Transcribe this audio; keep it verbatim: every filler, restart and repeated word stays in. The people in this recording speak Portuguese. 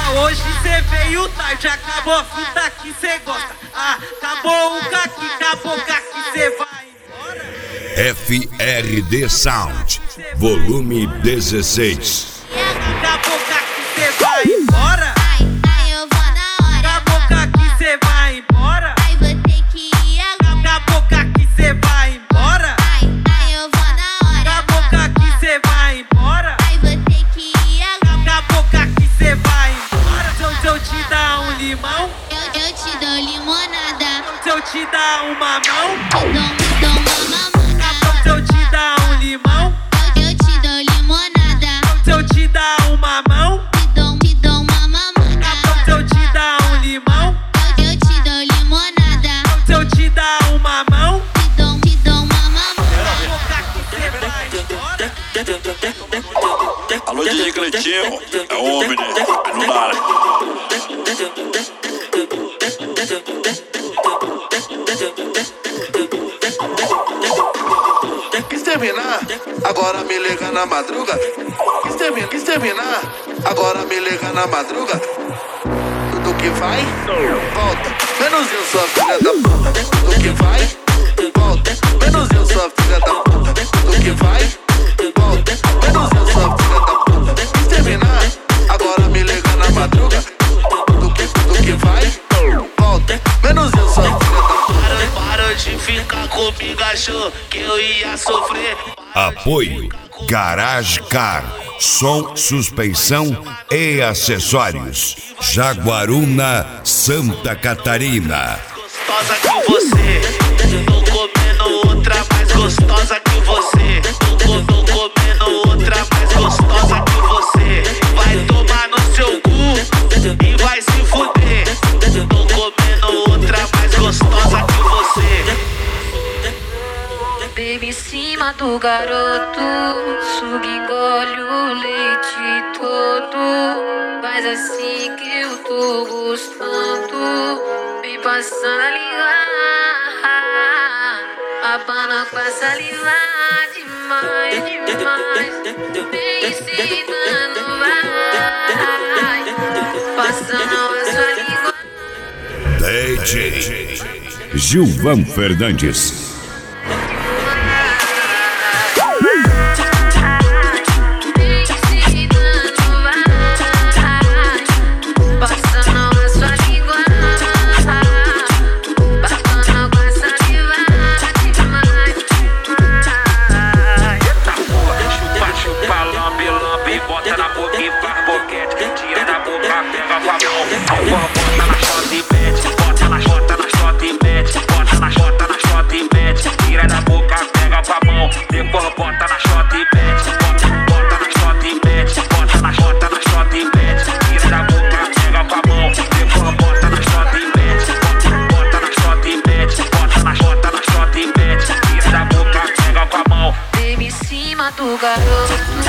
hoje cê veio tarde, acabou a fruta que cê gosta. Ah, acabou o caqui, acabou o caqui, cê vai embora. F R D Sound, volume dezesseis. Acabou o caqui, cê vai embora. Ai, ai, eu vou na hora. Acabou o caqui, cê vai embora. Ai, vou ter que ir agora. Acabou o caqui, cê vai embora. Ai, ai, eu vou na hora. Acabou o caqui, cê vai embora. Ai, vou ter que ir agora. Acabou o caqui, cê vai embora. Se eu, se eu te dar um limão, Eu, eu te dou limonada. se eu te dar uma mão, Eu dou, eu dou uma mamada. se eu te dar um limão, Eu, eu te dou limonada. se eu te dar uma mão, Te dou, te dou uma mamada. se eu te dar um limão, Eu, eu te dou limonada. se eu te dar uma mão, Te dou, te dou uma mamada. acabou o caqui, cê vai embora. Alô, D J Cleitinho, é homem, né? Não dá, né? Quis terminar, agora me liga na madruga. Quis terminar, quis terminar, agora me liga na madruga. Tudo que vai, volta. Menos eu, sua filha da puta. Tudo que vai, volta. Menos eu, sua filha da puta. Tudo que vai, volta. Menos eu, sua filha da puta. Quis terminar, agora me liga na madruga. Tudo que, tudo que vai, volta. Menos eu, sua filha da puta. Parou de ficar comigo, achou que eu ia sofrer. Apoio Garage Car, som, suspensão e acessórios. Jaguaruna, Santa Catarina. Gostosa que você, tô comendo outra mais gostosa que você. Tô, tô comendo outra mais gostosa que você. Vai tomar no seu cu e vai se fuder. Tô comendo outra mais gostosa que você. Baby em cima do garoto, suga e engole o leite todo. Faz assim que eu tô gostando, me passando a ligar. Abana com essa lila demais, demais. Vem ensinando, vai, passando a sua língua. D J Gilvan Fernandes. Do garoto